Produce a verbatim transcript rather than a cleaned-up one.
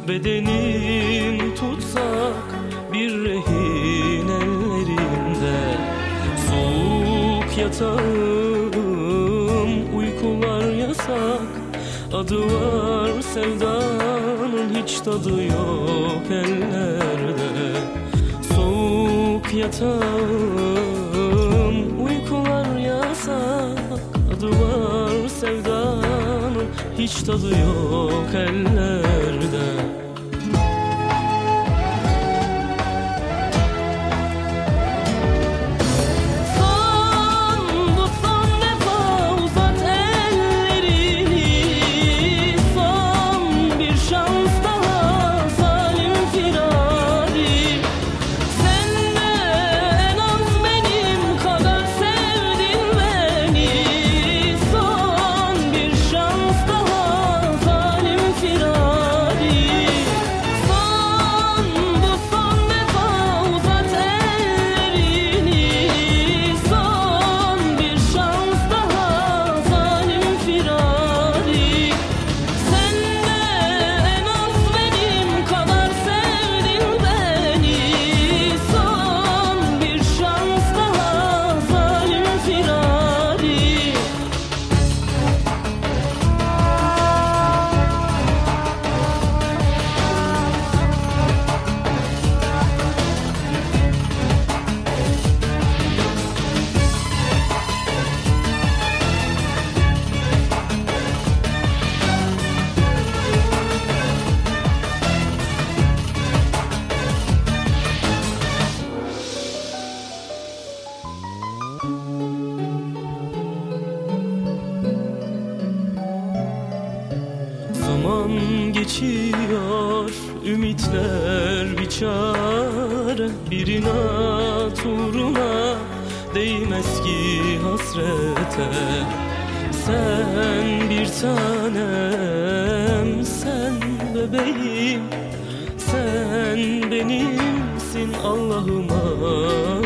Bedenim tutsak bir rehin ellerinde. Soğuk yatağım, uykular yasak. Adı var sevdanın, hiç tadı yok ellerde. Soğuk yatağım, uykular yasak. Adı var sevdanın, hiç tadı yok ellerde. Zaman geçiyor, ümitler bir çare. Bir inat uğruna değmez ki hasrete. Sen bir tanem, sen bebeğim. Sen benimsin Allah'ıma